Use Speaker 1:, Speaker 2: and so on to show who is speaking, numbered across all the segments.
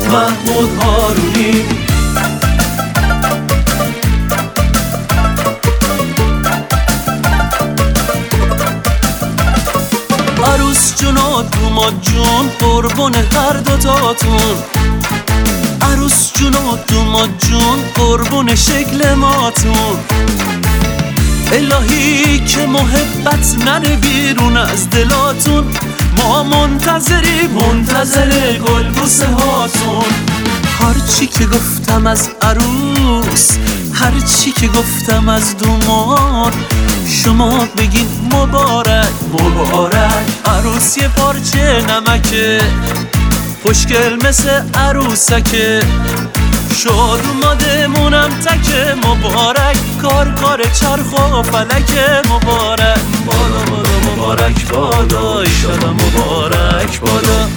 Speaker 1: محمود هارونی. عروس جون و دوماد جون قربون هر دوتاتون، عروس جون و دوماد جون قربون شکل ماتون. الهی که محبت نره بیرون از دلاتون، ما منتظر گلبوسه هاتون. هرچی که گفتم از عروس، هرچی که گفتم از دوماد، شما بگین مبارک مبارک. عروس یه پارچه نمکه، خوشگل مثل عروسکه، شاد اومدمونم تکه. مبارک کار چرخ و فلکه. مبارک بالا بالا مبارک بالا، ایشالا مبارک بالا.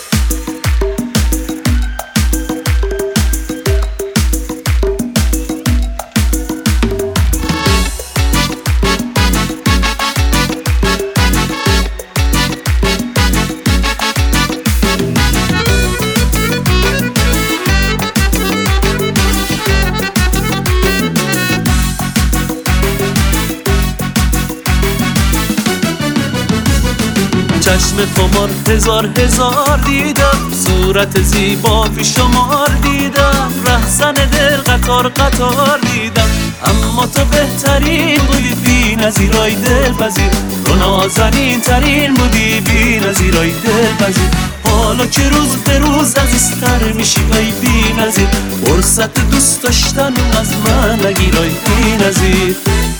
Speaker 1: چشم خمار هزار دیدم، صورت زیبا فی شمار دیدم، رهزن دل قطار دیدم. اما تو بهترین بودی بی نظیرای دلپذیر، تو نازنین ترین بودی بی نظیرای دلپذیر. حالا که روز به روز عزیزتر میشی ای بی نظیر، فرصت دوست داشتن از من نگیرای بی نظیر.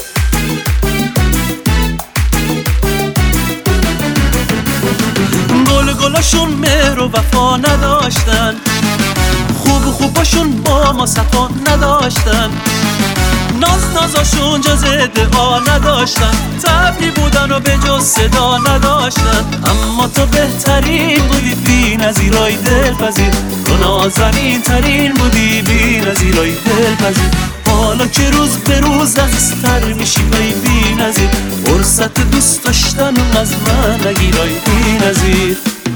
Speaker 1: گلاشون مهر و وفا نداشتن، خوباشون با ما صفا نداشتن، نازاشون جز دعا نداشتن، طبعی بودن و به جز صدا نداشتن. اما تو بهترین بودی بی نظیرای دلپذیر، تو نازنین ترین بودی بی نظیرای دلپذیر. حالا که روز به روز عزیزتر میشی ای بی نظیر، فرصت دوست داشتن از من نگیرای بی نظیر.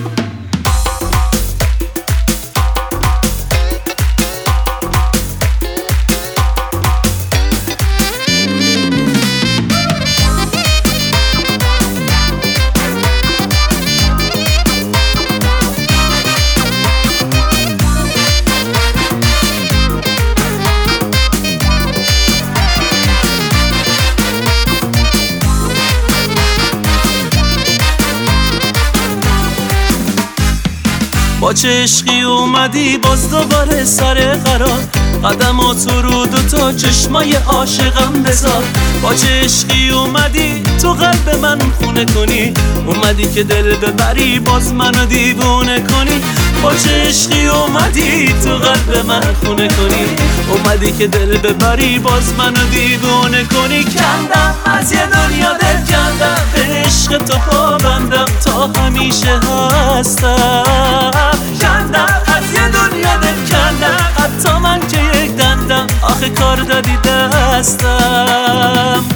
Speaker 1: با چه عشقی اومدی باز دوباره سر قرار، قدماتو رو دوتا چشمای عاشقم بذار. با چه عشقی اومدی تو قلب من خونه کنی، اومدی که دل ببری باز منو دیوونه کنی. با چه عشقی اومدی تو قلب من خونه کنی، اومدی که دل ببری باز منو دیوونه کنی. کندم از یه دنیا دل کندم، به عشق تو پابندم تا همیشه هستم. کندم از یه دنیا دل کندم، حتی من که یک دندم آخه کار دادی دستم.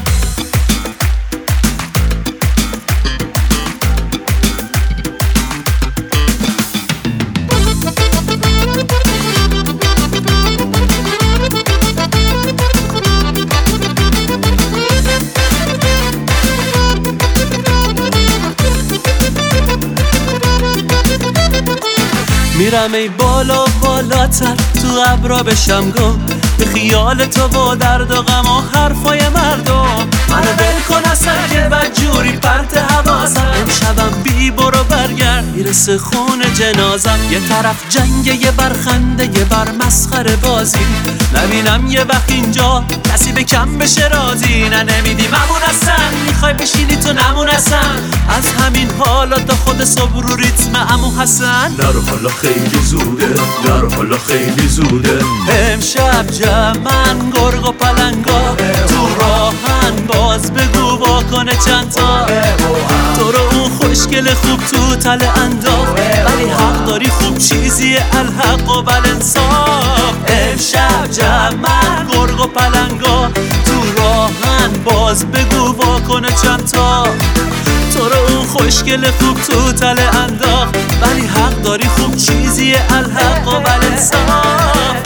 Speaker 1: میرم ای بالا بالاتر تو ابرا بشم گم، به خیال تو و درد و غم و حرفای مردم. منو ول کن اصلا که بدجوری پرت حواسم، امشبم بی برو برگرد میرسه خون جنازم. یه طرف جنگ یه برخنده یه بر مسخره بازی، نبینم یه وقت اینجا کسی به کم بشه راضی. نه نمیدی ممون اصلا، میخوای بشینی تو نمون اصلا، از همین حالا تا خود صبح رو ریتم عمو حسن.
Speaker 2: نرو حالا خیلی زوده، نرو حالا خیلی زوده.
Speaker 1: امشب جمعن گرگ و پلنگا تو راهن، باز بگو واکنه چند تا. تو رو اون خوشگل خوب تو تله انداخت، ولی حق داری خوب چیزی الحق و بالانصاف. امشب جمعن گرگ و پلنگا تو راهن، باز بگو واکنه چند تا. تو رو اون خوشگل خوب تو تله انداخت، ولی حق داری وفاداری خوب چیزیه، الحق و بالانصاف.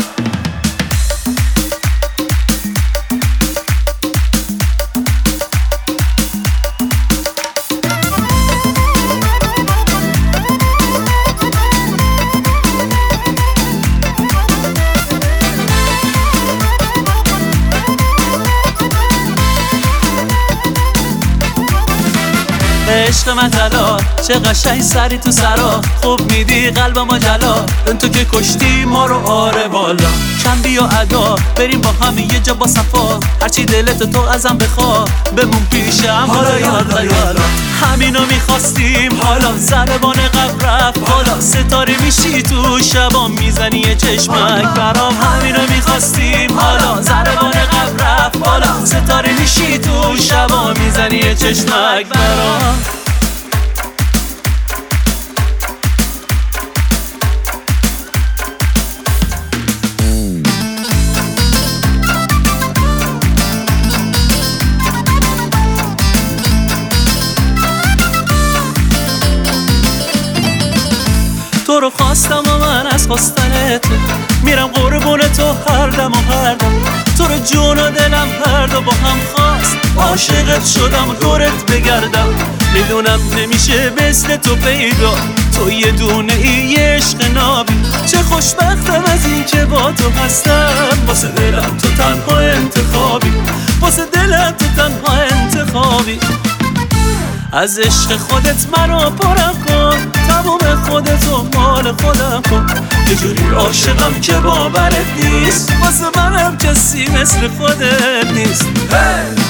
Speaker 1: عشق من طلا چه قشنگ سری تو سرا، خوب میدی قلبم جلا، تو که کشتی ما رو آره بالا. کم بیا ادا بریم با هم یه جا با صفا، هرچی دلت تو ازم بخوا بمون پیشم حالا یالا. همینو میخواستیم حالا، زربان قبل رفت حالا، ستاره میشی تو شبا میزنی یه چشمک برام. همینو میخواستیم حالا، زربان قبل رفت حالا، ستاره میشی تو شبا میزنی یه چشمک برام. تو رو خواستم و من از خواستن تو میرم قربون تو هر دم و هر دم. تو رو جون و دلم هر دو با هم خواست، عاشقت شدم دورت بگردم. میدونم نمیشه مثل تو پیدا، تو یه دونه ای عشق نابی. چه خوشبختم از این که با تو هستم، واسه دلم تو تنها انتخابی، واسه دلم تو تنها انتخابی. از عشق خودت منو پرم کن، تموم خودت و مال خودم کن. یه جوری عاشقم که باورت نیست، واسه منم کسی مثل خودت نیست.